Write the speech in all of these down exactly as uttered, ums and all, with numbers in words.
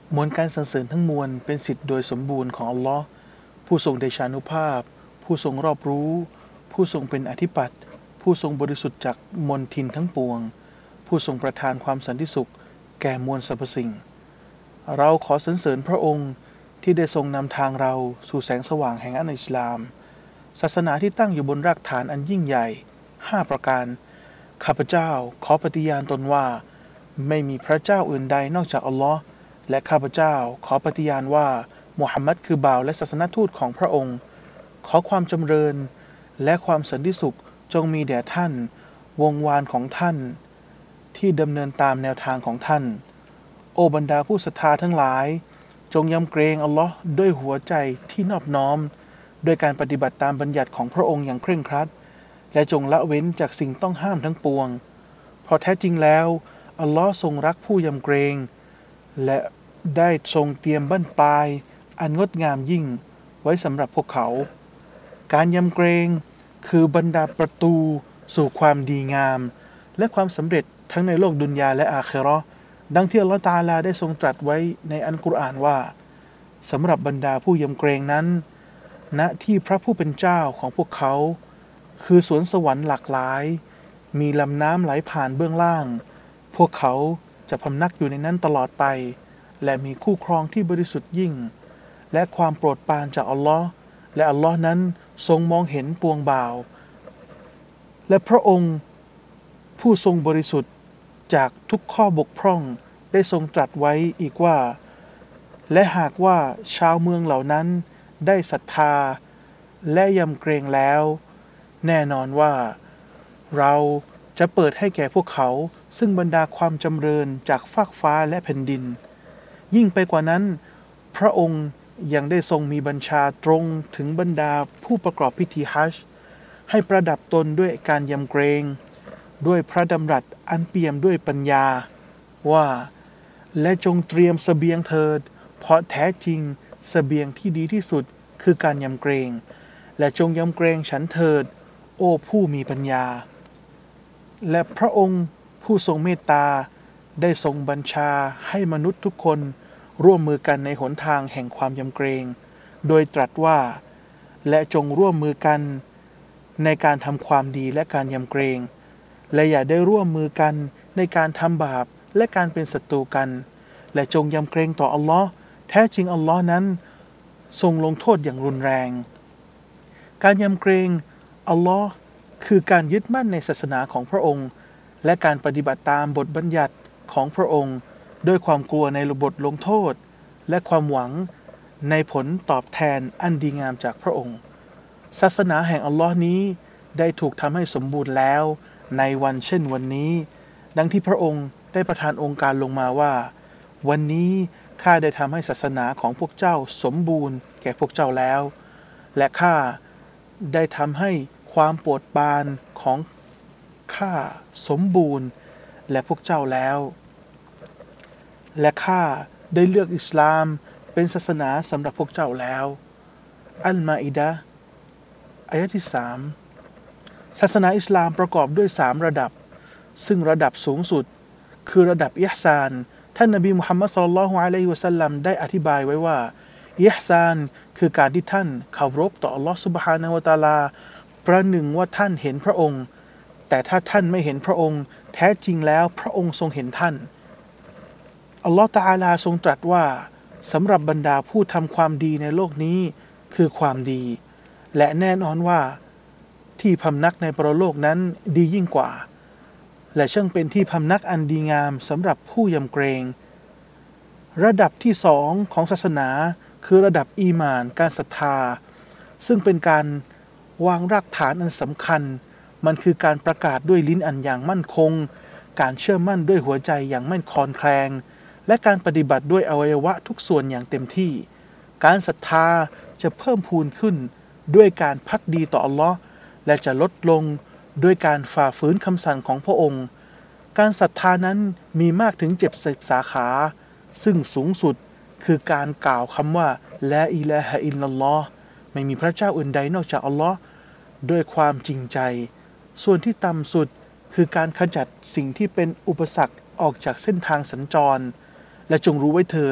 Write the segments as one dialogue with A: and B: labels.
A: มวลการสรรเสริญทั้งมวลเป็นสิทธิ์โดยสมบูรณ์ของอัลลอฮ์ผู้ทรงเดชานุภาพผู้ทรงรอบรู้ผู้ทรงเป็นอธิปัตย์ผู้ทรงบริสุทธิ์จากมลทินทั้งปวงผู้ทรงประทานความสันติสุขแก่มวลสรรพสิ่งเราขอสรรเสริญพระองค์ที่ได้ทรงนำทางเราสู่แสงสว่างแห่งอัลอิสลามศาสนาที่ตั้งอยู่บนรากฐานอันยิ่งใหญ่ห้าประการข้าพเจ้าขอปฏิญาณตนว่าไม่มีพระเจ้าอื่นใดนอกจากอัลลอฮ์และข้าพเจ้าขอปฏิญาณว่ามุฮัมมัดคือบ่าวและศาสนทูตของพระองค์ขอความจำเริญและความสันติสุขจงมีแด่ท่านวงวานของท่านที่ดำเนินตามแนวทางของท่านโอบรรดาผู้ศรัทธาทั้งหลายจงยำเกรงอัลลอฮ์ด้วยหัวใจที่นอบน้อมโดยการปฏิบัติตามบัญญัติของพระองค์อย่างเคร่งครัดและจงละเว้นจากสิ่งต้องห้ามทั้งปวงเพราะแท้จริงแล้วอัลลอฮ์ทรงรักผู้ยำเกรงและได้ทรงเตรียมบั้นปลายอันงดงามยิ่งไว้สำหรับพวกเขาการยำเกรงคือบรรดาประตูสู่ความดีงามและความสำเร็จทั้งในโลกดุนยาและอาคิเราะห์ดังที่อัลลอฮฺตะอาลาได้ทรงตรัสไว้ในอัลกุรอานว่าสำหรับบรรดาผู้ยำเกรงนั้นณที่พระผู้เป็นเจ้าของพวกเขาคือสวนสวรรค์หลากหลายมีลำน้ำไหลผ่านเบื้องล่างพวกเขาจะพำนักอยู่ในนั้นตลอดไปและมีคู่ครองที่บริสุทธิ์ยิ่งและความโปรดปรานจากอัลลอฮ์และอัลลอฮ์นั้นทรงมองเห็นปวงบ่าวและพระองค์ผู้ทรงบริสุทธิ์จากทุกข้อบกพร่องได้ทรงตรัสไว้อีกว่าและหากว่าชาวเมืองเหล่านั้นได้ศรัทธาและยำเกรงแล้วแน่นอนว่าเราจะเปิดให้แก่พวกเขาซึ่งบรรดาความจำเริญจากฟากฟ้าและแผ่นดินยิ่งไปกว่านั้นพระองค์ยังได้ทรงมีบัญชาตรงถึงบรรดาผู้ประกอบพิธีฮัจญ์ให้ประดับตนด้วยการยำเกรงด้วยพระดำรัสอันเปี่ยมด้วยปัญญาว่าและจงเตรียมเสบียงเถิดเพราะแท้จริงเสบียงที่ดีที่สุดคือการยำเกรงและจงยำเกรงฉันเถิดโอ้ผู้มีปัญญาและพระองค์ผู้ทรงเมตตาได้ทรงบัญชาให้มนุษย์ทุกคนร่วมมือกันในหนทางแห่งความยำเกรงโดยตรัสว่าและจงร่วมมือกันในการทำความดีและการยำเกรงและอย่าได้ร่วมมือกันในการทำบาปและการเป็นศัตรูกันและจงยำเกรงต่ออัลลอฮ์แท้จริงอัลลอฮ์นั้นทรงลงโทษอย่างรุนแรงการยำเกรงอัลลอฮ์คือการยึดมั่นในศาสนาของพระองค์และการปฏิบัติตามบทบัญญัติของพระองค์ด้วยความกลัวในบทลงโทษและความหวังในผลตอบแทนอันดีงามจากพระองค์ศาสนาแห่งอัลลอฮ์นี้ได้ถูกทำให้สมบูรณ์แล้วในวันเช่นวันนี้ดังที่พระองค์ได้ประทานองค์การลงมาว่าวันนี้ข้าได้ทำให้ศาสนาของพวกเจ้าสมบูรณ์แก่พวกเจ้าแล้วและข้าได้ทำให้ความโปรดปรานของข้าสมบูรณ์และพวกเจ้าแล้วและข้าได้เลือกอิสลามเป็นศาสนาสำหรับพวกเจ้าแล้วอัลมาอิดะห์อายะห์ที่สามศาสนาอิสลามประกอบด้วยสามระดับซึ่งระดับสูงสุดคือระดับอิหซานท่านนบีมุฮัมมัดศ็อลลัลลอฮุอะลัยฮิวะซัลลัมได้อธิบายไว้ว่าอิหซานคือการที่ท่านเคารพต่ออัลลอฮฺซุบฮานะฮูวะตะอาลาประหนึ่งว่าท่านเห็นพระองค์แต่ถ้าท่านไม่เห็นพระองค์แท้จริงแล้วพระองค์ทรงเห็นท่านอัลลอฮฺตะอาลาทรงตรัสว่าสำหรับบรรดาผู้ทำความดีในโลกนี้คือความดีและแน่นอนว่าที่พำนักในปรโลกนั้นดียิ่งกว่าและช่างเป็นที่พำนักอันดีงามสำหรับผู้ยำเกรงระดับที่สองของศาสนาคือระดับอีหม่านการศรัทธาซึ่งเป็นการวางรากฐานอันสำคัญมันคือการประกาศด้วยลิ้นอันอย่างมั่นคงการเชื่อมั่นด้วยหัวใจอย่างไม่คลอนแคลงและการปฏิบัติด้วยอวัยวะทุกส่วนอย่างเต็มที่การศรัทธาจะเพิ่มพูนขึ้นด้วยการพักดีต่ออัลลอฮ์และจะลดลงด้วยการฝ่าฝืนคำสั่งของพระองค์การศรัทธานั้นมีมากถึงเจ็ดสิบสาขาซึ่งสูงสุดคือการกล่าวคำว่าลาอิลาฮะอิลลัลลอฮ์ไม่มีพระเจ้าอื่นใดนอกจากอัลลอฮ์ด้วยความจริงใจส่วนที่ต่ำสุดคือการขจัดสิ่งที่เป็นอุปสรรคออกจากเส้นทางสัญจรและจงรู้ไว้เถิด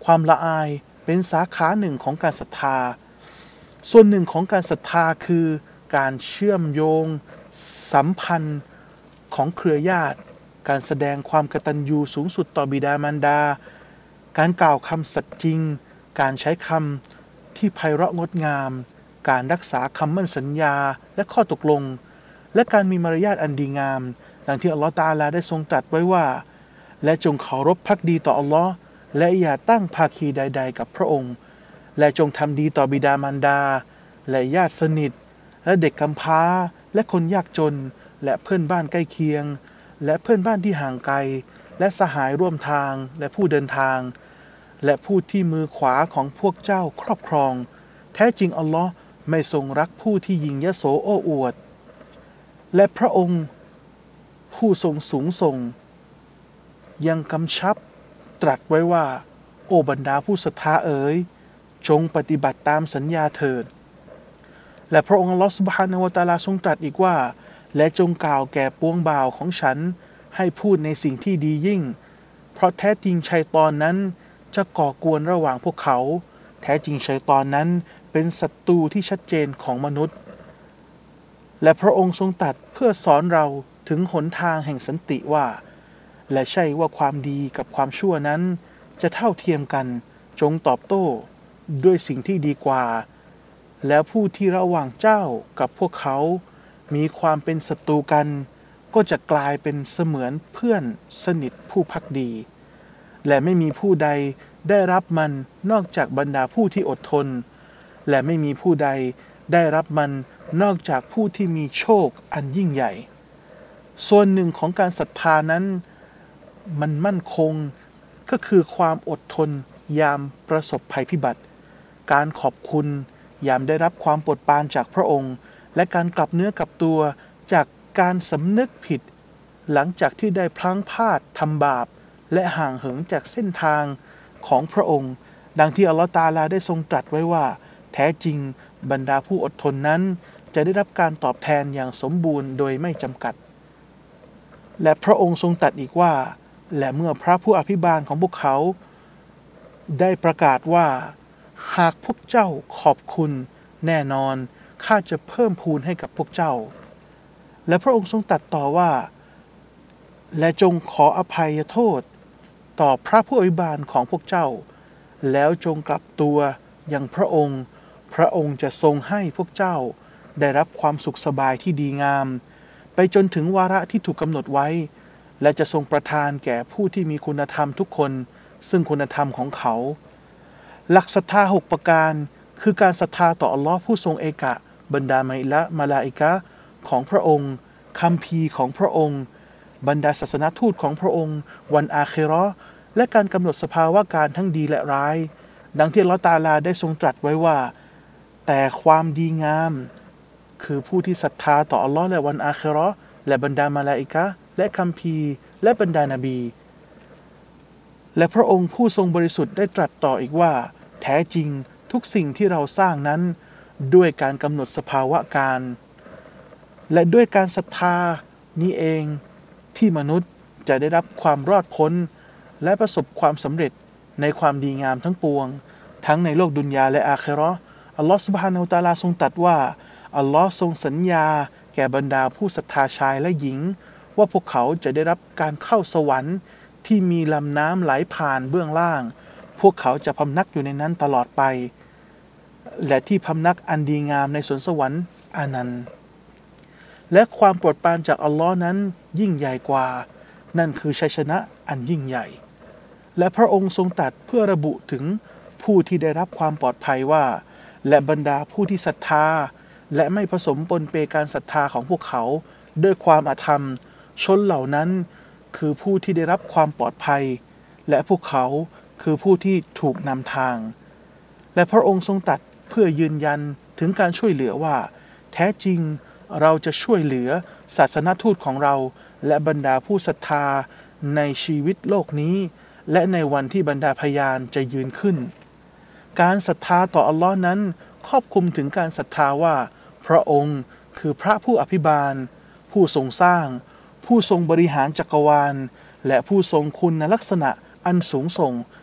A: ความละอายเป็นสาขาหนึ่งของการศรัทธาส่วนหนึ่งของการศรัทธาคือการเชื่อมโยงสัมพันธ์ของเครือญาติการแสดงความกตัญญูสูงสุดต่อบิดามารดาการกล่าวคำสัตย์จริงการใช้คำที่ไพเราะงดงามการรักษาคำมั่นสัญญาและข้อตกลงและการมีมารยาทอันดีงามดังที่อัลลอฮฺตะอาลาได้ทรงตรัสไว้ว่าและจงเคารพภักดีต่ออัลลอฮ์และอย่าตั้งภาคีใดๆกับพระองค์และจงทำดีต่อบิดามารดาและญาติสนิทและเด็กกำพร้าและคนยากจนและเพื่อนบ้านใกล้เคียงและเพื่อนบ้านที่ห่างไกลและสหายร่วมทางและผู้เดินทางและผู้ที่มือขวาของพวกเจ้าครอบครองแท้จริงอัลลอฮ์ไม่ทรงรักผู้ที่ยิงยโสโอ้อวดและพระองค์ผู้ทรงสูงส่งยังกำชับตรัสไว้ว่าโอบรรดาผู้ศรัทธาเอ๋ยจงปฏิบัติตามสัญญาเถิดและพระองค์อัลลอฮฺซุบฮานะฮูวะตะอาลาทรงตรัสอีกว่าและจงกล่าวแก่ปวงบ่าวของฉันให้พูดในสิ่งที่ดียิ่งเพราะแท้จริงชัยฏอนนั้นจะก่อกวนระหว่างพวกเขาแท้จริงชัยฏอนนั้นเป็นศัตรูที่ชัดเจนของมนุษย์และพระองค์ทรงตรัสเพื่อสอนเราถึงหนทางแห่งสันติว่าและใช่ว่าความดีกับความชั่วนั้นจะเท่าเทียมกันจงตอบโต้ด้วยสิ่งที่ดีกว่าแล้วผู้ที่ระหว่างเจ้ากับพวกเขามีความเป็นศัตรูกันก็จะกลายเป็นเสมือนเพื่อนสนิทผู้ภักดีและไม่มีผู้ใดได้รับมันนอกจากบรรดาผู้ที่อดทนและไม่มีผู้ใดได้รับมันนอกจากผู้ที่มีโชคอันยิ่งใหญ่ส่วนหนึ่งของการศรัทธานั้นมันมั่นคงก็คือความอดทนยามประสบภัยพิบัติการขอบคุณยามได้รับความโปรดปรานจากพระองค์และการกลับเนื้อกลับตัวจากการสำนึกผิดหลังจากที่ได้พลั้งพลาดทำบาปและห่างเหินจากเส้นทางของพระองค์ดังที่อัลลอฮฺตะอาลาได้ทรงตรัสไว้ว่าแท้จริงบรรดาผู้อดทนนั้นจะได้รับการตอบแทนอย่างสมบูรณ์โดยไม่จำกัดและพระองค์ทรงตรัสอีกว่าและเมื่อพระผู้อภิบาลของพวกเขาได้ประกาศว่าหากพวกเจ้าขอบคุณแน่นอนข้าจะเพิ่มพูนให้กับพวกเจ้าและพระองค์ทรงตรัสต่อว่าและจงขออภัยโทษต่อพระผู้อภิบาลของพวกเจ้าแล้วจงกลับตัวยังพระองค์พระองค์จะทรงให้พวกเจ้าได้รับความสุขสบายที่ดีงามไปจนถึงวาระที่ถูกกำหนดไว้และจะทรงประทานแก่ผู้ที่มีคุณธรรมทุกคนซึ่งคุณธรรมของเขาหลักศรัทธาหกประการคือการศรัทธาต่ออัลลอฮ์ผู้ทรงเอกะบรรดาไมละมาลาอิกะของพระองค์คัมภีร์ของพระองค์บรรดาศาสนทูตของพระองค์วันอาคิเราะห์และการกำหนดสภาวะการทั้งดีและร้ายดังที่อัลเลาะห์ตะอาลาได้ทรงตรัสไว้ว่าแต่ความดีงามคือผู้ที่ศรัทธาต่ออัลลอฮ์และวันอาคิเราะห์และบรรดามาลาอิกะห์และคัมภีร์และบรรดานบีและพระองค์ผู้ทรงบริสุทธิ์ได้ตรัสต่ออีกว่าแท้จริงทุกสิ่งที่เราสร้างนั้นด้วยการกำหนดสภาวะการและด้วยการศรัทธานี้เองที่มนุษย์จะได้รับความรอดพ้นและประสบความสำเร็จในความดีงามทั้งปวงทั้งในโลกดุนยาและอาคิเราะห์อัลลอฮฺซุบฮานะฮูวะตะอาลาทรงตรัสว่าอัลลอฮ์ทรงสัญญาแก่บรรดาผู้ศรัทธาชายและหญิงว่าพวกเขาจะได้รับการเข้าสวรรค์ที่มีลำน้ำไหลผ่านเบื้องล่างพวกเขาจะพำนักอยู่ในนั้นตลอดไปและที่พำนักอันดีงามในสวนสวรรค์อานันต์และความโปรดปรานจากอัลลอฮ์นั้นยิ่งใหญ่กว่านั่นคือชัยชนะอันยิ่งใหญ่และพระองค์ทรงตรัสเพื่อระบุถึงผู้ที่ได้รับความปลอดภัยว่าและบรรดาผู้ที่ศรัทธาและไม่ผสมปนเปการศรัทธาของพวกเขาด้วยความอาธรรมชนเหล่านั้นคือผู้ที่ได้รับความปลอดภัยและพวกเขาคือผู้ที่ถูกนำทางและพระองค์ทรงตรัสเพื่อยืนยันถึงการช่วยเหลือว่าแท้จริงเราจะช่วยเหลือศาสนทูตของเราและบรรดาผู้ศรัทธาในชีวิตโลกนี้และในวันที่บรรดาพยานจะยืนขึ้นการศรัทธาต่ออัลลอฮ์นั้นครอบคลุมถึงการศรัทธาว่าพระองค์คือพระผู้อภิบาลผู้ทรงสร้างผู้ทรงบริหารจักรวาลและผู้ทรงคุณลักษณะอันสูงส่ง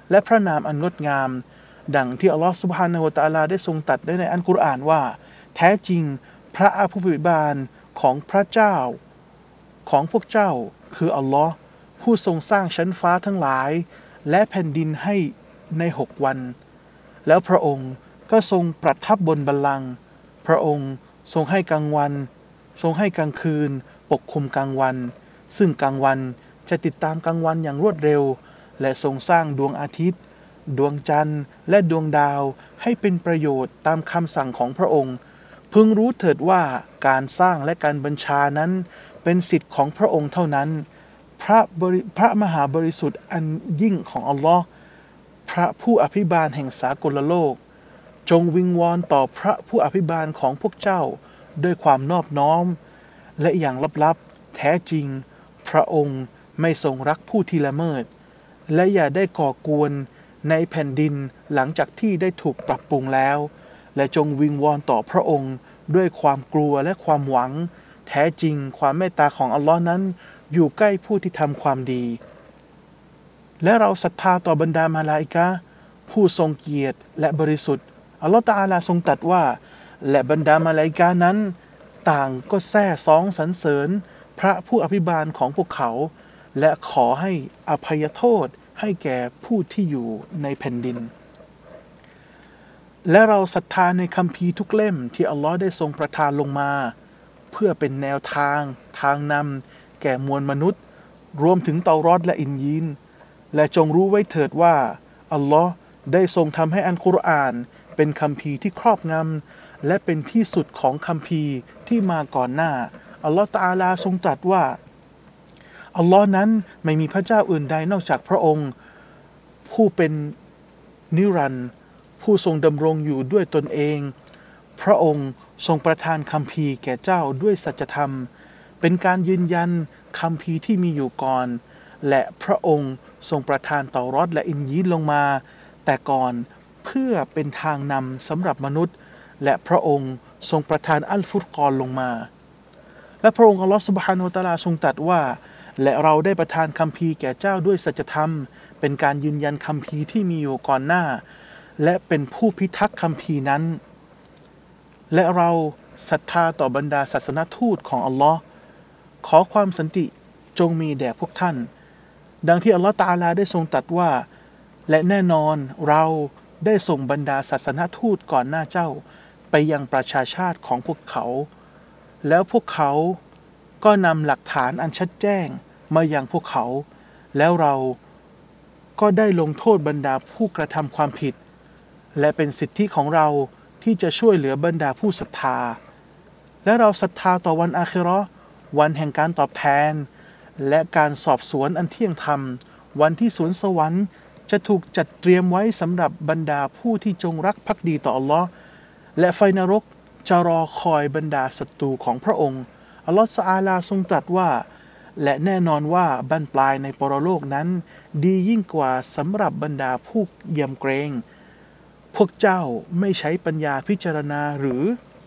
A: และพระนามอันงดงามดังที่อัลลอฮฺซุบฮานะฮูวะตะอาลาได้ทรงตรัสได้ในอัลกุรอานว่าแท้จริงพระผู้อภิบาลของพระเจ้าของพวกเจ้าคืออัลลอฮ์ผู้ทรงสร้างชั้นฟ้าทั้งหลายและแผ่นดินให้ในหกวันแล้วพระองค์ก็ทรงประทับบนบัลลังก์พระองค์ทรงให้กลางวันทรงให้กลางคืนปกคลุมกลางวันซึ่งกลางวันจะติดตามกลางวันอย่างรวดเร็วและทรงสร้างดวงอาทิตย์ดวงจันทร์และดวงดาวให้เป็นประโยชน์ตามคำสั่งของพระองค์พึงรู้เถิดว่าการสร้างและการบัญชานั้นเป็นสิทธิ์ของพระองค์เท่านั้นพระบริพระมหาบริสุทธิ์อันยิ่งของอัลลอฮ์พระผู้อภิบาลแห่งสากลโลกจงวิงวอนต่อพระผู้อภิบาลของพวกเจ้าด้วยความนอบน้อมและอย่างลับๆแท้จริงพระองค์ไม่ทรงรักผู้ที่ละเมิดและอย่าได้ก่อกวนในแผ่นดินหลังจากที่ได้ถูกปรับปรุงแล้วและจงวิงวอนต่อพระองค์ด้วยความกลัวและความหวังแท้จริงความเมตตาของอัลลอฮ์นั้นอยู่ใกล้ผู้ที่ทำความดีและเราศรัทธาต่อบรรดามาลาอิกะฮ์ผู้ทรงเกียรติและบริสุทธิ์อัลลอฮ์ตะอาลาทรงตรัสว่าและบรรดามาลาอิกะฮ์นั้นต่างก็แซ่ซ้องสรรเสริญพระผู้อภิบาลของพวกเขาและขอให้อภัยโทษให้แก่ผู้ที่อยู่ในแผ่นดินและเราศรัทธาในคัมภีร์ทุกเล่มที่อัลลอฮ์ได้ทรงประทานลงมาเพื่อเป็นแนวทางทางนำแก่มวลมนุษย์รวมถึงเตารอดและอินยีลและจงรู้ไว้เถิดว่าอัลลอฮ์ได้ทรงทำให้อัลกุรอานเป็นคัมภีร์ที่ครอบงำและเป็นที่สุดของคัมภีร์ที่มาก่อนหน้าอัลลอฮ์ตะอาลาทรงตรัสว่าอัลลอฮ์นั้นไม่มีพระเจ้าอื่นใดนอกจากพระองค์ผู้เป็นนิรันดร์ผู้ทรงดำรงอยู่ด้วยตนเองพระองค์ทรงประทานคัมภีร์แก่เจ้าด้วยสัจธรรมเป็นการยืนยันคัมภีร์ที่มีอยู่ก่อนและพระองค์ทรงประทานเตารอดและอินยีลลงมาแต่ก่อนเพื่อเป็นทางนำสำหรับมนุษย์และพระองค์ทรงประทานอัลฟุรกอนลงมาและพระองค์อัลลอฮฺซุบฮานะฮูวะตะอาลาทรงตรัสว่าและเราได้ประทานคัมภีร์แก่เจ้าด้วยสัจธรรมเป็นการยืนยันคัมภีร์ที่มีอยู่ก่อนหน้าและเป็นผู้พิทักษ์คัมภีร์นั้นและเราศรัทธาต่อบรรดาศาสนทูตของอัลลอฮ์ขอความสันติจงมีแด่พวกท่านดังที่อัลลอฮ์ตะอาลาได้ทรงตรัสว่าและแน่นอนเราได้ส่งบรรดาศาสนทูตก่อนหน้าเจ้าไปยังประชาชาติของพวกเขาแล้วพวกเขาก็นำหลักฐานอันชัดแจ้งมายังพวกเขาแล้วเราก็ได้ลงโทษบรรดาผู้กระทำความผิดและเป็นสิทธิของเราที่จะช่วยเหลือบรรดาผู้ศรัทธาและเราศรัทธาต่อวันอาคิเราะห์วันแห่งการตอบแทนและการสอบสวนอันเที่ยงธรรมวันที่สวนสวรรค์จะถูกจัดเตรียมไว้สำหรับบรรดาผู้ที่จงรักภักดีต่ออัลลอฮ์และไฟนรกจะรอคอยบรรดาศัตรูของพระองค์อัลลอฮฺตะอาลาทรงตรัสว่าและแน่นอนว่าบั้นปลายในปรโลกนั้นดียิ่งกว่าสำหรับบรรดาผู้เยี่ยมเกรงพวกเจ้าไม่ใช้ปัญญาพิจารณาหรือ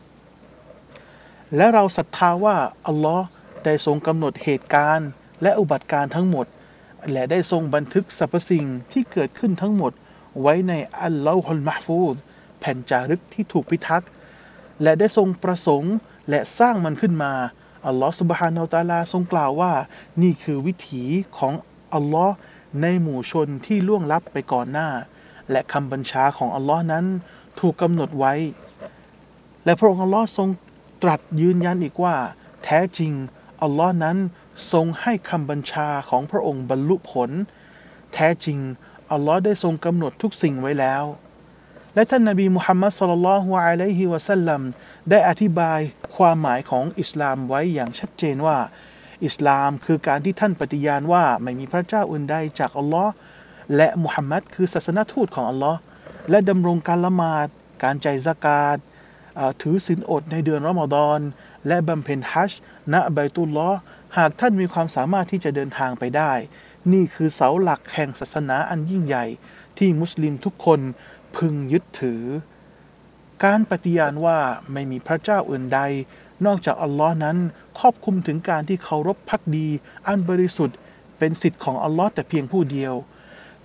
A: และเราศรัทธาว่าอัลลอฮ์ได้ทรงกำหนดเหตุการณ์และอุบัติการทั้งหมดและได้ทรงบันทึกสรรพสิ่งที่เกิดขึ้นทั้งหมดไว้ในอัลลอฮุลมะห์ฟูซแผ่นจารึกที่ถูกพิทักษ์และได้ทรงประสงค์และสร้างมันขึ้นมาอัลลอฮฺซุบฮานะฮูวะตะอาลาทรงกล่าวว่านี่คือวิถีของอัลลอฮ์ในหมู่ชนที่ล่วงลับไปก่อนหน้าและคำบัญชาของอัลลอฮ์นั้นถูกกำหนดไว้และพระองค์อัลลอฮ์ทรงตรัสยืนยันอีกว่าแท้จริงอัลลอฮ์นั้นทรงให้คำบัญชาของพระองค์บรรลุผลแท้จริงอัลลอฮ์ได้ทรงกำหนดทุกสิ่งไว้แล้วและท่านนบีมุฮัมมัดศ็อลลัลลอฮุอะลัยฮิวะซัลลัมได้อธิบายความหมายของอิสลามไว้อย่างชัดเจนว่าอิสลามคือการที่ท่านปฏิญาณว่าไม่มีพระเจ้าอื่นใดจากอัลลอฮ์และมุฮัมมัดคือศาสนทูตของอัลลอฮ์และดำรงการละหมาดการจ่ายซะกาตถือศีลอดในเดือนรอมฎอนและบำเพ็ญฮัจญ์ณบัยตุลลอฮ์หากท่านมีความสามารถที่จะเดินทางไปได้นี่คือเสาหลักแห่งศาสนาอันยิ่งใหญ่ที่มุสลิมทุกคนพึงยึดถือการปฏิญาณว่าไม่มีพระเจ้าอื่นใดนอกจากอัลลอฮ์นั้นครอบคลุมถึงการที่เคารพภักดีอันบริสุทธิ์เป็นสิทธิ์ของอัลลอฮ์แต่เพียงผู้เดียว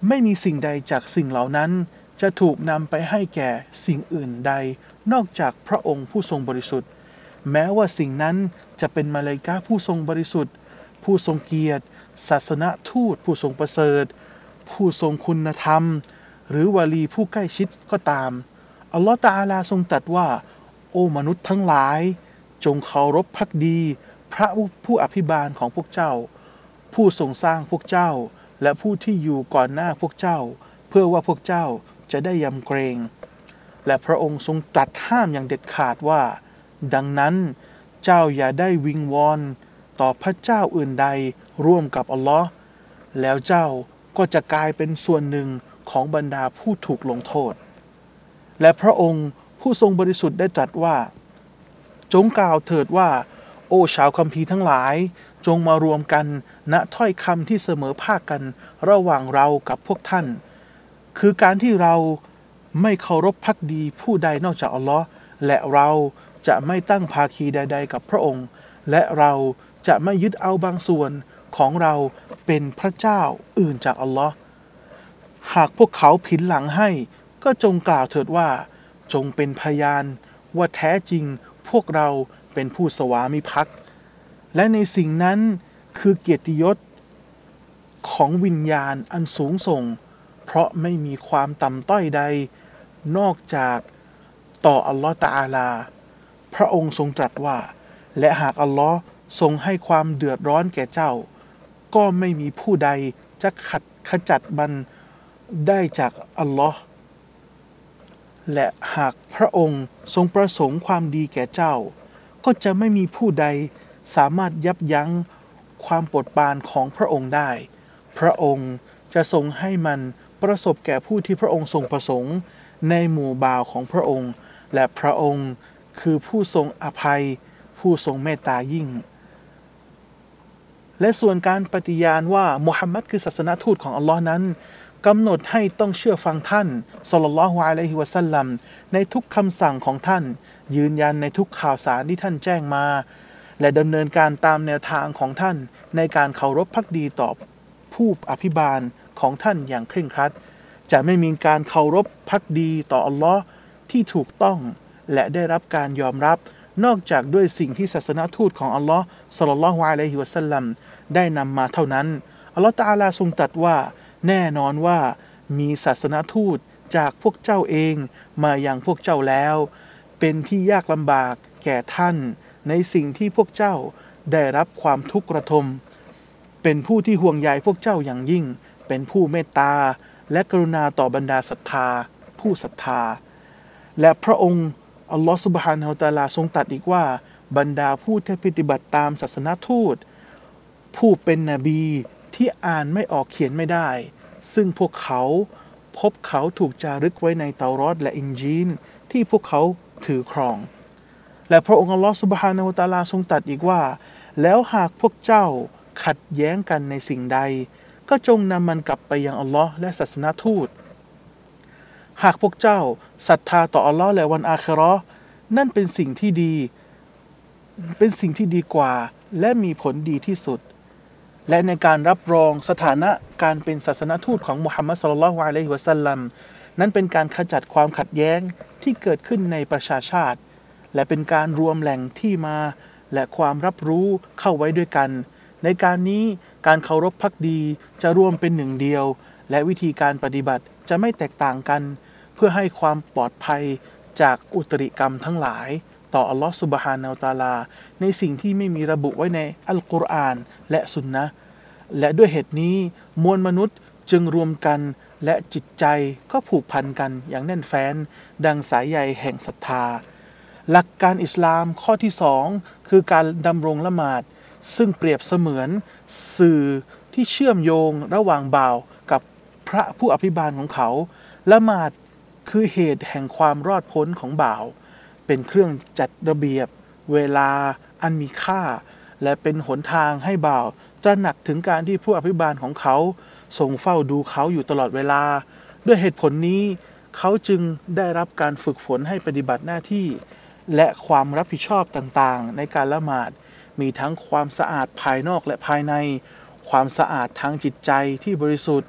A: ไม่มีสิ่งใดจากสิ่งเหล่านั้นจะถูกนำไปให้แก่สิ่งอื่นใดนอกจากพระองค์ผู้ทรงบริสุทธิ์แม้ว่าสิ่งนั้นจะเป็นมาลาอิกะฮ์ผู้ทรงบริสุทธิ์ผู้ทรงเกียรติศาสนทูตผู้ทรงประเสริฐผู้ทรงคุณธรรมหรือวาลีผู้ใกล้ชิดก็ตามอัลลอฮฺตะอาลาทรงตรัสว่าโอ้มนุษย์ทั้งหลายจงเคารพภักดีพระผู้อภิบาลของพวกเจ้าผู้ทรงสร้างพวกเจ้าและผู้ที่อยู่ก่อนหน้าพวกเจ้าเพื่อว่าพวกเจ้าจะได้ยำเกรงและพระองค์ทรงตรัสห้ามอย่างเด็ดขาดว่าดังนั้นเจ้าอย่าได้วิงวอนต่อพระเจ้าอื่นใดร่วมกับอัลลอฮ์แล้วเจ้าก็จะกลายเป็นส่วนหนึ่งของบรรดาผู้ถูกลงโทษและพระองค์ผู้ทรงบริสุทธิ์ได้ตรัสว่าจงกล่าวเถิดว่าโอ้ชาวคัมภีร์ทั้งหลายจงมารวมกันณถ้อยคำที่เสมอภาคกันระหว่างเรากับพวกท่านคือการที่เราไม่เคารพภักดีผู้ใดนอกจากอัลลอฮ์และเราจะไม่ตั้งภาคีใดๆกับพระองค์และเราจะไม่ยึดเอาบางส่วนของเราเป็นพระเจ้าอื่นจากอัลลอฮ์หากพวกเขาผินหลังให้ก็จงกล่าวเถิดว่าจงเป็นพยานว่าแท้จริงพวกเราเป็นผู้สวามิภักดิ์และในสิ่งนั้นคือเกียรติยศของวิญญาณอันสูงส่งเพราะไม่มีความต่ำต้อยใดนอกจากต่ออัลลอฮฺตะอาลาพระองค์ทรงตรัสว่าและหากอัลลอฮ์ทรงให้ความเดือดร้อนแก่เจ้าก็ไม่มีผู้ใดจะขัดขจัดมันได้จากอัลลอฮ์และหากพระองค์ทรงประสงค์ความดีแก่เจ้าก็จะไม่มีผู้ใดสามารถยับยั้งความโปรดปรานของพระองค์ได้พระองค์จะทรงให้มันประสบแก่ผู้ที่พระองค์ทรงประสงค์ในหมู่บ่าวของพระองค์และพระองค์คือผู้ทรงอภัยผู้ทรงเมตตายิ่งและส่วนการปฏิญาณว่ามุฮัมมัดคือศาสนทูตของอัลลอฮ์นั้นกำหนดให้ต้องเชื่อฟังท่านศ็อลลัลลอฮุอะลัยฮิวะซัลลัมในทุกคำสั่งของท่านยืนยันในทุกข่าวสารที่ท่านแจ้งมาและดำเนินการตามแนวทางของท่านในการเคารพภักดีต่อผู้อภิบาลของท่านอย่างเคร่งครัดจะไม่มีการเคารพภักดีต่ออัลลอฮ์ที่ถูกต้องและได้รับการยอมรับนอกจากด้วยสิ่งที่ศาสนทูตของอัลลอฮ์ศ็อลลัลลอฮุอะลัยฮิวะซัลลัมได้นำมาเท่านั้นอัลลอฮ์ตะอาลาทรงตรัสว่าแน่นอนว่ามีศาสนทูตจากพวกเจ้าเองมาอย่างพวกเจ้าแล้วเป็นที่ยากลำบากแก่ท่านในสิ่งที่พวกเจ้าได้รับความทุกข์ระทมเป็นผู้ที่ห่วงใยพวกเจ้าอย่างยิ่งเป็นผู้เมตตาและกรุณาต่อบรรดาศรัทธาผู้ศรัทธาและพระองค์อัลลอฮฺซุบฮานะฮูวะตะอาลาทรงตรัสอีกว่าบรรดาผู้ที่ปฏิบัติตามศาสนทูตผู้เป็นนบีที่อ่านไม่ออกเขียนไม่ได้ซึ่งพวกเขาพบเขาถูกจารึกไว้ในเตารอดและอินจีลที่พวกเขาถือครองและพระองค์อัลลอฮฺซุบฮานะฮูวะตะอาลาทรงตรัสอีกว่าแล้วหากพวกเจ้าขัดแย้งกันในสิ่งใดก็จงนำมันกลับไปยังอัลลอฮ์และศาสนทูตหากพวกเจ้าศรัทธาต่ออัลลอฮ์และวันอาคิเราะห์นั่นเป็นสิ่งที่ดีเป็นสิ่งที่ดีกว่าและมีผลดีที่สุดและในการรับรองสถานะการเป็นศาสนทูตของมุฮัมมัดศ็อลลัลลอฮุอะลัยฮิวะซัลลัมนั้นเป็นการขจัดความขัดแย้งที่เกิดขึ้นในประชาชาติและเป็นการรวมแหล่งที่มาและความรับรู้เข้าไว้ด้วยกันในการนี้การเคารพภักดีจะรวมเป็นหนึ่งเดียวและวิธีการปฏิบัติจะไม่แตกต่างกันเพื่อให้ความปลอดภัยจากอุตริกรรมทั้งหลายต่ออัลลอฮฺซุบฮานะฮูวะตะอาลาในสิ่งที่ไม่มีระบุไว้ในอัลกุรอานและสุนนะห์และด้วยเหตุนี้มวลมนุษย์จึงรวมกันและจิตใจก็ผูกพันกันอย่างแน่นแฟ้นดังสายใยแห่งศรัทธาหลักการอิสลามข้อที่สองคือการดำรงละหมาดซึ่งเปรียบเสมือนสื่อที่เชื่อมโยงระหว่างบ่าวกับพระผู้อภิบาลของเขาละหมาดคือเหตุแห่งความรอดพ้นของบ่าวเป็นเครื่องจัดระเบียบเวลาอันมีค่าและเป็นหนทางให้บ่าวตระหนักถึงการที่ผู้อภิบาลของเขาทรงเฝ้าดูเขาอยู่ตลอดเวลาด้วยเหตุผลนี้เขาจึงได้รับการฝึกฝนให้ปฏิบัติหน้าที่และความรับผิดชอบต่างๆในการละหมาดมีทั้งความสะอาดภายนอกและภายในความสะอาดทางจิตใจที่บริสุทธิ์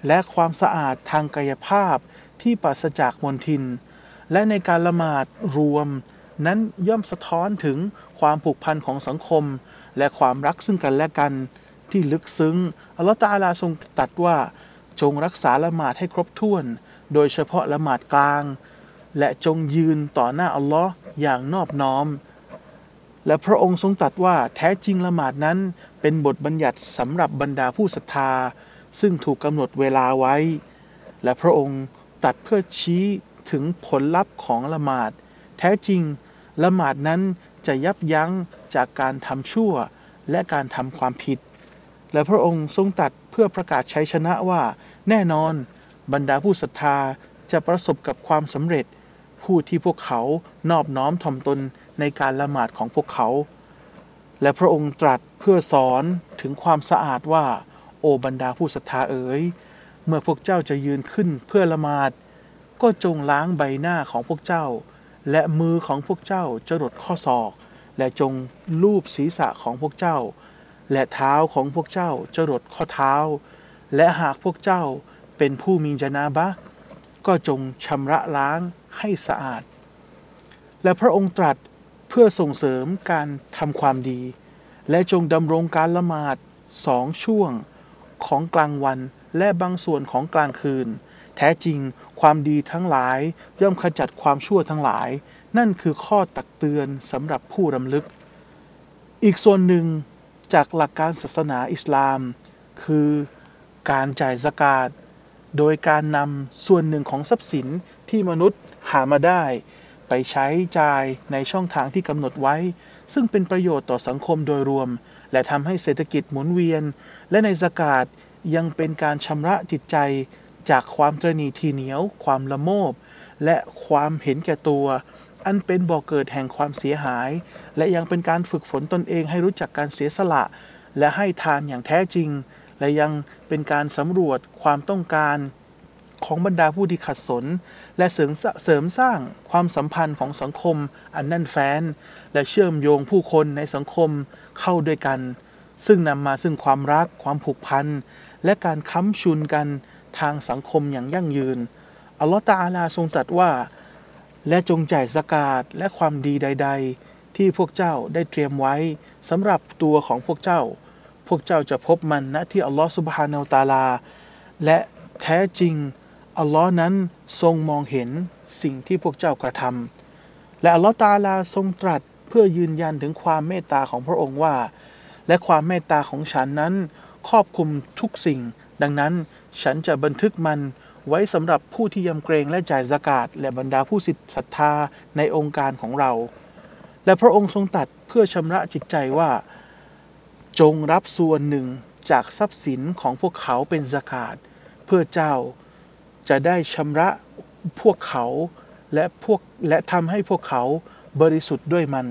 A: และความสะอาดทางกายภาพที่ปราศจากมลทินและในการละหมาดรวมนั้นย่อมสะท้อนถึงความผูกพันของสังคมและความรักซึ่งกันและกันที่ลึกซึ้งอัลลอฮฺตะอาลาทรงตรัสว่าจงรักษาละหมาดให้ครบถ้วนโดยเฉพาะละหมาดกลางและจงยืนต่อหน้าอัลลอฮ์อย่างนอบน้อมและพระองค์ทรงตรัสว่าแท้จริงละหมาดนั้นเป็นบทบัญญัติสำหรับบรรดาผู้ศรัทธาซึ่งถูกกำหนดเวลาไว้และพระองค์ตรัสเพื่อชี้ถึงผลลัพธ์ของละหมาดแท้จริงละหมาดนั้นจะยับยั้งจากการทำชั่วและการทำความผิดและพระองค์ทรงตรัสเพื่อประกาศชัยชนะว่าแน่นอนบรรดาผู้ศรัทธาจะประสบกับความสำเร็จผู้ที่พวกเขานอบน้อมถ่อมตนในการละหมาดของพวกเขาและพระองค์ตรัสเพื่อสอนถึงความสะอาดว่าโอบรรดาผู้ศรัทธาเอ๋ยเมื่อพวกเจ้าจะยืนขึ้นเพื่อละหมาดก็จงล้างใบหน้าของพวกเจ้าและมือของพวกเจ้าจรดข้อศอกและจงลูบศีรษะของพวกเจ้าและเท้าของพวกเจ้าจรดข้อเท้าและหากพวกเจ้าเป็นผู้มีญะนาบะห์ก็จงชำระล้างให้สะอาดและพระองค์ตรัสเพื่อส่งเสริมการทำความดีและจงดำรงการละหมาดสองช่วงของกลางวันและบางส่วนของกลางคืนแท้จริงความดีทั้งหลายย่อมขจัดความชั่วทั้งหลายนั่นคือข้อตักเตือนสำหรับผู้รำลึกอีกส่วนหนึ่งจากหลักการศาสนาอิสลามคือการจ่ายซะกาตโดยการนำส่วนหนึ่งของทรัพย์สินที่มนุษย์หามาได้ไปใช้จ่ายในช่องทางที่กำหนดไว้ซึ่งเป็นประโยชน์ต่อสังคมโดยรวมและทำให้เศรษฐกิจหมุนเวียนและในซะกาตยังเป็นการชำระจิตใจจากความตระหนี่ทีเหนียวความละโมบและความเห็นแก่ตัวอันเป็นบ่อกเกิดแห่งความเสียหายและยังเป็นการฝึกฝนตนเองให้รู้จักการเสียสละและให้ทานอย่างแท้จริงและยังเป็นการสำรวจความต้องการของบรรดาผู้ที่ขัดสนและเสริมเสริมสร้างความสัมพันธ์ของสังคมอันแน่นแฟ้นและเชื่อมโยงผู้คนในสังคมเข้าด้วยกันซึ่งนำมาซึ่งความรักความผูกพันและการค้ำชุนกันทางสังคมอย่างยั่งยืนอัลลอฮฺตะอาลาทรงตรัสว่าและจงจ่ายซะกาตและความดีใดๆที่พวกเจ้าได้เตรียมไว้สำหรับตัวของพวกเจ้าพวกเจ้าจะพบมันณที่อัลลอฮฺซุบฮานะฮูวะตะอาลาและแท้จริงอัลลอฮ์นั้นทรงมองเห็นสิ่งที่พวกเจ้ากระทำและอัลลอฮ์ตะอาลาทรงตรัสเพื่อยืนยันถึงความเมตตาของพระองค์ว่าและความเมตตาของฉันนั้นครอบคลุมทุกสิ่งดังนั้นฉันจะบันทึกมันไว้สำหรับผู้ที่ยำเกรงและจ่ายซะกาตและบรรดาผู้ศรัทธาในองค์การของเราและพระองค์ทรงตรัสเพื่อชำระจิตใจว่าจงรับส่วนหนึ่งจากทรัพย์สินของพวกเขาเป็นซะกาตเพื่อเจ้าจะได้ชำระพวกเขาและพวกและทำให้พวกเขาบริสุทธิ์ด้วยมัน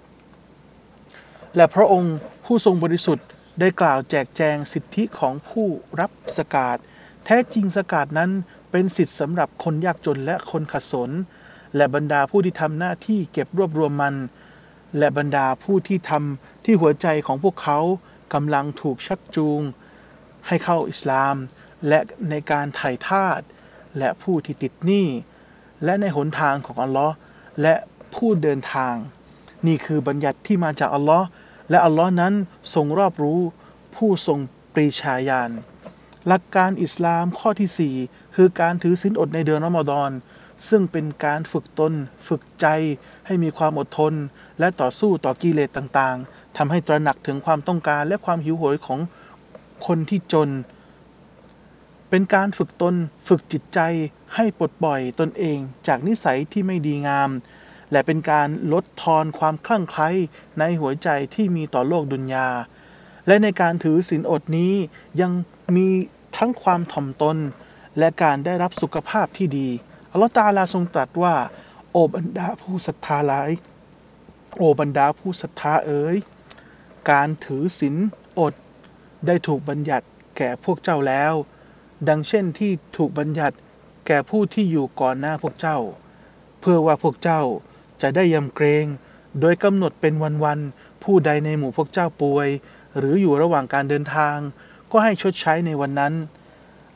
A: และพระองค์ผู้ทรงบริสุทธิ์ได้กล่าวแจกแจงสิทธิของผู้รับซะกาตแท้จริงซะกาตนั้นเป็นสิทธิสำหรับคนยากจนและคนขัดสนและบรรดาผู้ที่ทำหน้าที่เก็บรวบรวมมันและบรรดาผู้ที่ทำที่หัวใจของพวกเขากำลังถูกชักจูงให้เข้าอิสลามและในการไถ่ทาสและผู้ที่ติดหนี้และในหนทางของอัลลอฮ์และผู้เดินทางนี่คือบัญญัติที่มาจากอัลลอฮ์และอัลลอฮ์นั้นทรงรอบรู้ผู้ทรงปรีชาญาณหลักการอิสลามข้อที่สี่คือการถือศีลอดในเดือนรอมฎอนซึ่งเป็นการฝึกตนฝึกใจให้มีความอดทนและต่อสู้ต่อกิเลสต่างๆทำให้ตระหนักถึงความต้องการและความหิวโหยของคนที่จนเป็นการฝึกตนฝึกจิตใจให้ปลดปล่อยตนเองจากนิสัยที่ไม่ดีงามและเป็นการลดทอนความคลั่งไคล้ในหัวใจที่มีต่อโลกดุนยาและในการถือศีลอดนี้ยังมีทั้งความถ่อมตนและการได้รับสุขภาพที่ดีอัลลอฮฺตะอาลาทรงตรัสว่าโอบรรดาผู้ศรัทธาหลายโอบรรดาผู้ศรัทธาเอ๋ยการถือศีลอดได้ถูกบัญญัติแก่พวกเจ้าแล้วดังเช่นที่ถูกบัญญัติแก่ผู้ที่อยู่ก่อนหน้าพวกเจ้าเพื่อว่าพวกเจ้าจะได้ยำเกรงโดยกำหนดเป็นวันๆผู้ใดในหมู่พวกเจ้าป่วยหรืออยู่ระหว่างการเดินทางก็ให้ชดใช้ในวันนั้น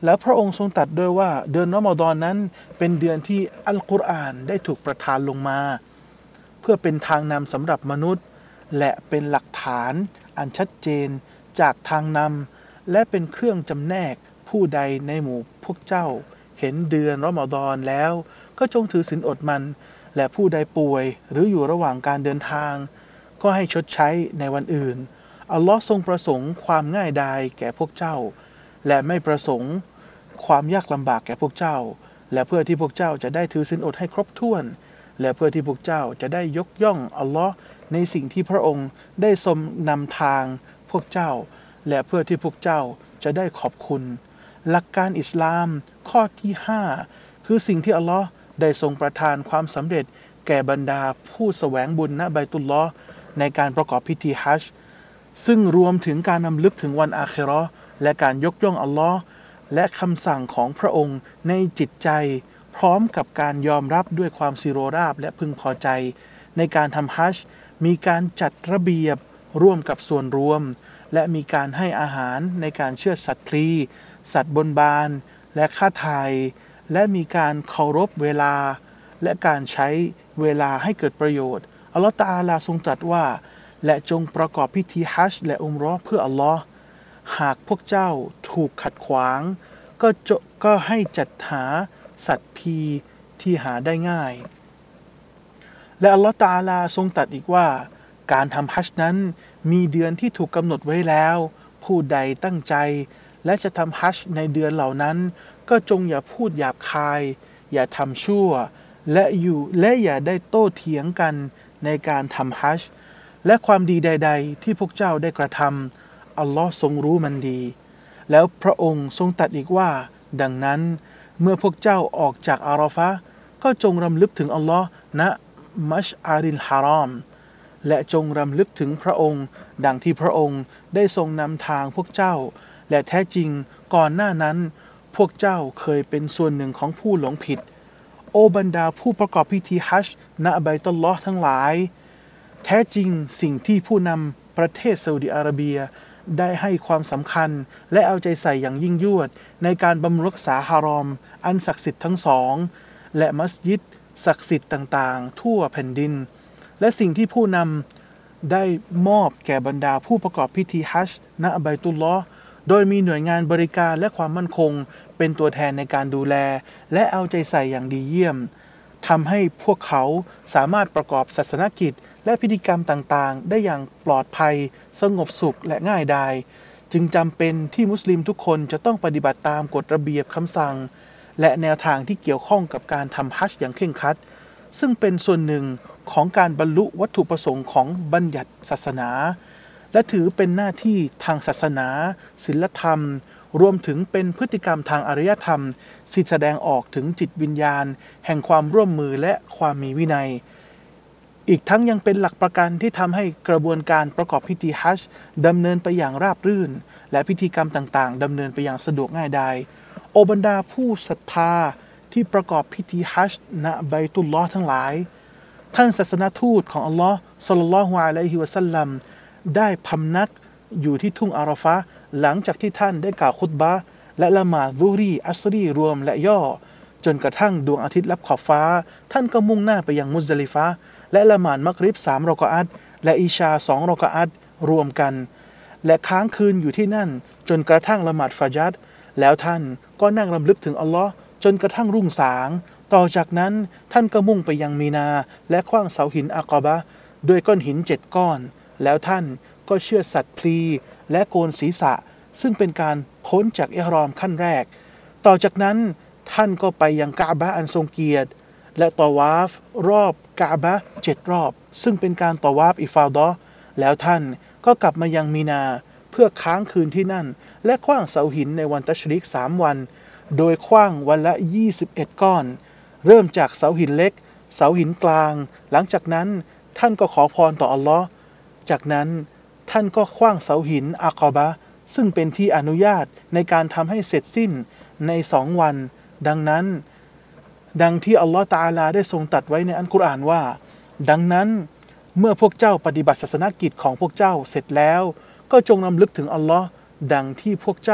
A: แล้วพระองค์ทรงตรัสด้วยว่าเดือนรอมฎอนนั้นเป็นเดือนที่อัลกุรอานได้ถูกประทานลงมาเพื่อเป็นทางนำสำหรับมนุษย์และเป็นหลักฐานอันชัดเจนจากทางนำและเป็นเครื่องจำแนกผู้ใดในหมู่พวกเจ้าเห็นเดือนรอมฎอนแล้วก็จงถือศีลอดมันและผู้ใดป่วยหรืออยู่ระหว่างการเดินทางก็ให้ชดใช้ในวันอื่นอัลลอฮ์ทรงประสงค์ความง่ายดายแก่พวกเจ้าและไม่ประสงค์ความยากลำบากแก่พวกเจ้าและเพื่อที่พวกเจ้าจะได้ถือศีลอดให้ครบถ้วนและเพื่อที่พวกเจ้าจะได้ยกย่องอัลลอฮ์ในสิ่งที่พระองค์ได้ทรงนำทางพวกเจ้าและเพื่อที่พวกเจ้าจะได้ขอบคุณหลักการอิสลามข้อที่ห้าคือสิ่งที่อัลลอฮ์ได้ทรงประทานความสำเร็จแก่บรรดาผู้แสวงบุญณบัยตุลลอฮ์ในการประกอบพิธีฮัจญ์ซึ่งรวมถึงการนำลึกถึงวันอาคิเราะห์และการยกย่องอัลลอฮ์และคำสั่งของพระองค์ในจิตใจพร้อมกับการยอมรับด้วยความสิโรราบและพึงพอใจในการทำฮัจญ์มีการจัดระเบียบร่วมกับส่วนรวมและมีการให้อาหารในการเชือดสัตว์พลีสัตว์บนบานและฆ่าไถ่และมีการเคารพเวลาและการใช้เวลาให้เกิดประโยชน์อัลลอฮฺตะอาลาทรงตรัสว่าและจงประกอบพิธีฮัจญ์และอุมเราะห์เพื่ออัลลอฮ์หากพวกเจ้าถูกขัดขวางก็จะก็ให้จัดหาสัตว์พีที่หาได้ง่ายและอัลลอฮฺตะอาลาทรงตรัสอีกว่าการทำฮัจญ์นั้นมีเดือนที่ถูกกำหนดไว้แล้วผู้ใดตั้งใจและจะทำฮัจญ์ในเดือนเหล่านั้นก็จงอย่าพูดหยาบคายอย่าทำชั่วและอยู่และอย่าได้โต้เถียงกันในการทำฮัจญ์และความดีใดๆที่พวกเจ้าได้กระทำอัลลอฮ์ทรงรู้มันดีแล้วพระองค์ทรงตรัสอีกว่าดังนั้นเมื่อพวกเจ้าออกจากอาราฟะห์ก็จงรำลึกถึงอัลลอฮ์ณมัชอาริลฮารอมและจงรำลึกถึงพระองค์ดังที่พระองค์ได้ทรงนำทางพวกเจ้าและแท้จริงก่อนหน้านั้นพวกเจ้าเคยเป็นส่วนหนึ่งของผู้หลงผิดโอบรรดาผู้ประกอบพิธีฮัจญ์ณบัยตุลลอฮ์ทั้งหลายแท้จริงสิ่งที่ผู้นำประเทศซาอุดิอาระเบียได้ให้ความสำคัญและเอาใจใส่อย่างยิ่งยวดในการบำรุงรักษาฮารอมอันศักดิ์สิทธิ์ทั้งสองและมัสยิดศักดิ์สิทธิ์ต่างๆทั่วแผ่นดินและสิ่งที่ผู้นำได้มอบแก่บรรดาผู้ประกอบพิธีฮัจญ์ณบัยตุลลอฮ์โดยมีหน่วยงานบริการและความมั่นคงเป็นตัวแทนในการดูแลและเอาใจใส่อย่างดีเยี่ยมทำให้พวกเขาสามารถประกอบศาสนกิจและพิธีกรรมต่างๆได้อย่างปลอดภัยสงบสุขและง่ายดายจึงจำเป็นที่มุสลิมทุกคนจะต้องปฏิบัติตามกฎระเบียบคำสั่งและแนวทางที่เกี่ยวข้องกับการทำฮัจญ์อย่างเคร่งครัดซึ่งเป็นส่วนหนึ่งของการบรรลุวัตถุประสงค์ของบัญญัติศาสนาและถือเป็นหน้าที่ทางศาสนาศีลธรรมรวมถึงเป็นพฤติกรรมทางอารยธรรมที่แสดงออกถึงจิตวิญญาณแห่งความร่วมมือและความมีวินัยอีกทั้งยังเป็นหลักประกันที่ทำให้กระบวนการประกอบพิธีฮัจญ์ดำเนินไปอย่างราบรื่นและพิธีกรรมต่างๆดำเนินไปอย่างสะดวกง่ายดายโอบรรดาผู้ศรัทธาที่ประกอบพิธีฮัจญ์ณบัยตุลลอฮ์ทั้งหลายท่านศาสนทูตของอัลลอฮ์ศ็อลลัลลอฮุอะลัยฮิวะซัลลัมได้พำนักอยู่ที่ทุ่งอาราฟะห์หลังจากที่ท่านได้กล่าวคุตบะห์และละหมาดซุฮรีอัสรีรวมและย่อจนกระทั่งดวงอาทิตย์ลับขอบฟ้าท่านก็มุ่งหน้าไปยังมุซดะลิฟะห์และละหมาดมักริบสามรอกออัตและอิชาสองรอกออัตรวมกันและค้างคืนอยู่ที่นั่นจนกระทั่งละหมาดฟะญัรแล้วท่านก็นั่งรำลึกถึงอัลลอฮ์จนกระทั่งรุ่งสางต่อจากนั้นท่านก็มุ่งไปยังมีนาและขว้างเสาหินอักบะห์ด้วยก้อนหินเจ็ดก้อนแล้วท่านก็เชือดสัตว์พลีและโกนศีรษะซึ่งเป็นการพ้นจากอิหรอมขั้นแรกต่อจากนั้นท่านก็ไปยังกะบะห์อันทรงเกียรติและตอวาฟรอบกะบะห์เจ็ดรอบซึ่งเป็นการตอวาฟอิฟาดะห์แล้วท่านก็กลับมายังมีนาเพื่อค้างคืนที่นั่นและขว้างเสาหินในวันตัชริกสามวันโดยขว้างวันละยี่สิบเอ็ดก้อนเริ่มจากเสาหินเล็กเสาหินกลางหลังจากนั้นท่านก็ขอพรต่ออัลลอฮ์จากนั้นท่านก็ขว้างเสาหินอักบะห์ซึ่งเป็นที่อนุญาตในการทำให้เสร็จสิ้นในสองวันดังนั้นดังที่อัลลอฮฺตะอาลาได้ทรงตรัสไว้ในอัลกุรอานว่าดังนั้นเมื่อพวกเจ้าปฏิบัติศาสนกิจของพวกเจ้าเสร็จแล้วก็จงรำลึกถึงอัลลอฮ์ดังที่พวกเจ้า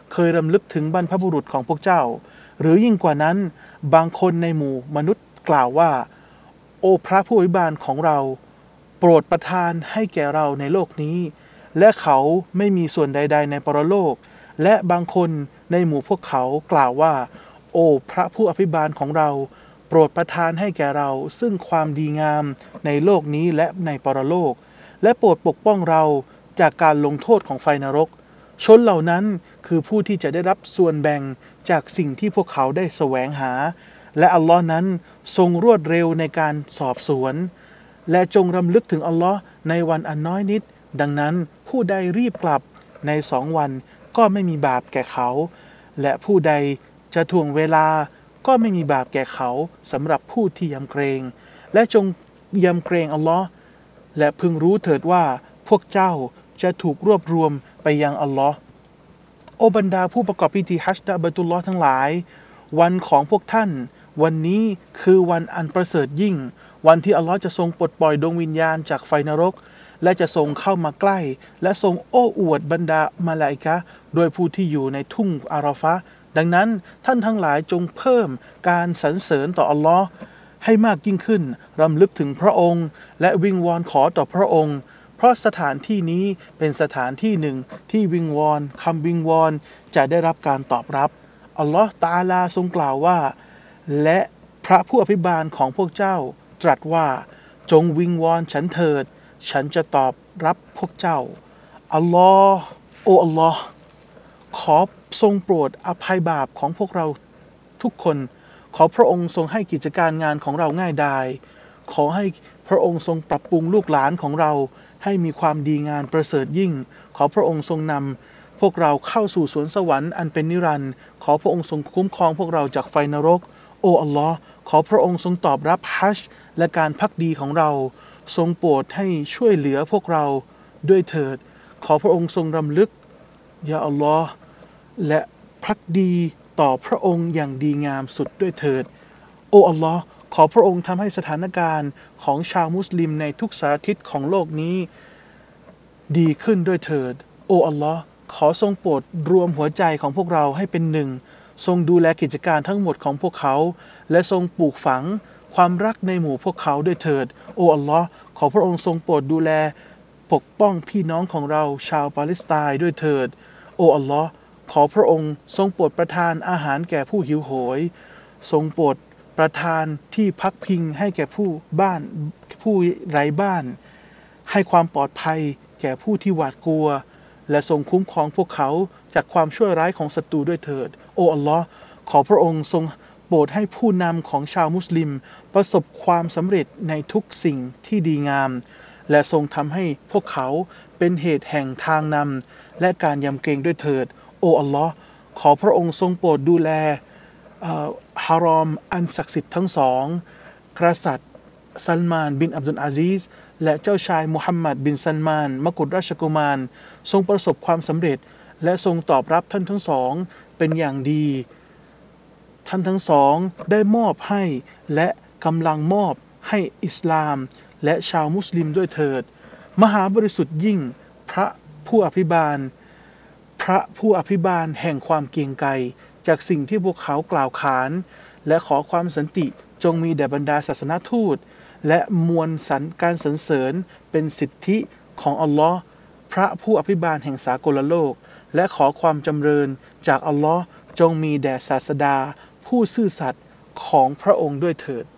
A: เคยรำลึกถึงบรรพบุรุษของพวกเจ้าหรือยิ่งกว่านั้นบางคนในหมู่มนุษย์กล่าวว่าโอ้พระผู้อภิบาลของเราโปรดประทานให้แก่เราในโลกนี้และเขาไม่มีส่วนใดๆในปรโลกและบางคนในหมู่พวกเขากล่าวว่าโอ้พระผู้อภิบาลของเราโปรดประทานให้แก่เราซึ่งความดีงามในโลกนี้และในปรโลกและโปรดปกป้องเราจากการลงโทษของไฟนรกชนเหล่านั้นคือผู้ที่จะได้รับส่วนแบ่งจากสิ่งที่พวกเขาได้แสวงหาและอัลลอฮ์นั้นทรงรวดเร็วในการสอบสวนและจงรำลึกถึงอัลลอฮ์ในวันอันน้อยนิดดังนั้นผู้ใดรีบกลับในสองวันก็ไม่มีบาปแก่เขาและผู้ใดจะถ่วงเวลาก็ไม่มีบาปแก่เขาสำหรับผู้ที่ยำเกรงและจงยำเกรงอัลลอฮ์และพึงรู้เถิดว่าพวกเจ้าจะถูกรวบรวมไปยังอัลลอฮ์โอบรรดาผู้ประกอบพิธีฮัจญ์และบัยตุลลอฮ์ทั้งหลายวันของพวกท่านวันนี้คือวันอันประเสริฐยิ่งวันที่อัลลอฮ์จะทรงปลดปล่อยดวงวิญญาณจากไฟนรกและจะทรงเข้ามาใกล้และทรงโอ้อวดบรรดามาลาอิกะฮ์โดยผู้ที่อยู่ในทุ่งอาราฟะห์ดังนั้นท่านทั้งหลายจงเพิ่มการสรรเสริญต่ออัลลอฮ์ให้มากยิ่งขึ้นรำลึกถึงพระองค์และวิงวอนขอต่อพระองค์เพราะสถานที่นี้เป็นสถานที่หนึ่งที่วิงวอนคำวิงวอนจะได้รับการตอบรับอัลลอฮ์ตะอาลาทรงกล่าวว่าและพระผู้อภิบาลของพวกเจ้าตรัสว่าจงวิงวอนฉันเถิดฉันจะตอบรับพวกเจ้าอัลลอฮ์โอ้อัลลอฮ์ขอทรงโปรดอภัยบาปของพวกเราทุกคนขอพระองค์ทรงให้กิจการงานของเราง่ายดายขอให้พระองค์ทรงปรับปรุงลูกหลานของเราให้มีความดีงามประเสริฐยิ่งขอพระองค์ทรงนำพวกเราเข้าสู่สวนสวรรค์อันเป็นนิรันดร์ขอพระองค์ทรงคุ้มครองพวกเราจากไฟนรกโอ้อัลลอฮ์ขอพระองค์ทรงตอบรับฮัจญ์และการภักดีของเราทรงโปรดให้ช่วยเหลือพวกเราด้วยเถิดขอพระองค์ทรงรำลึกยาอัลลอฮ์และภักดีต่อพระองค์อย่างดีงามสุดด้วยเถิดโอ้อัลลอฮ์ขอพระองค์ทำให้สถานการณ์ของชาวมุสลิมในทุกสารทิศของโลกนี้ดีขึ้นด้วยเถิดโอ้อัลลอฮ์ขอทรงโปรดรวมหัวใจของพวกเราให้เป็นหนึ่งทรงดูแลกิจการทั้งหมดของพวกเขาและทรงปลูกฝังความรักในหมู่พวกเขาด้วยเถิดโอ้อัลลอฮ์ขอพระองค์ทรงโปรดดูแลปกป้องพี่น้องของเราชาวปาเลสไตน์ด้วยเถิดโอ้อัลลอฮ์ขอพระองค์ทรงโปรดประทานอาหารแก่ผู้หิวโหยทรงโปรดประทานที่พักพิงให้แก่ผู้บ้านผู้ไร้บ้านให้ความปลอดภัยแก่ผู้ที่หวาดกลัวและทรงคุ้มครองพวกเขาจากความชั่วร้ายของศัตรูด้วยเถิดโอ้อัลลอฮ์ขอพระองค์ทรงโปรดให้ผู้นำของชาวมุสลิมประสบความสำเร็จในทุกสิ่งที่ดีงามและทรงทำให้พวกเขาเป็นเหตุแห่งทางนำและการยำเกรงด้วยเถิดโอ้อัลลอฮ์ขอพระองค์ทรงโปรดดูแลฮารอมอันศักดิ์สิทธิ์ทั้งสองกษัตริย์ซัลมานบินอับดุลอาซีซและเจ้าชายมุฮัมมัดบินซัลมานมกุฎราชกุมารทรงประสบความสำเร็จและทรงตอบรับท่านทั้งสองเป็นอย่างดีท่านทั้งสองได้มอบให้และกำลังมอบให้อิสลามและชาวมุสลิมด้วยเถิดมหาบริสุทธิ์ยิ่งพระผู้อภิบาลพระผู้อภิบาลแห่งความเกรียงไกรจากสิ่งที่พวกเขากล่าวขานและขอความสันติจงมีแด่บรรดาศาสนทูตและมวลสรรการสรรเสริญเป็นสิทธิของอัลลอฮ์พระผู้อภิบาลแห่งสากลโลกและขอความจำเริญจากอัลลอฮ์จงมีแด่ศาสดาผู้ซื่อสัตย์ของพระองค์ด้วยเถิด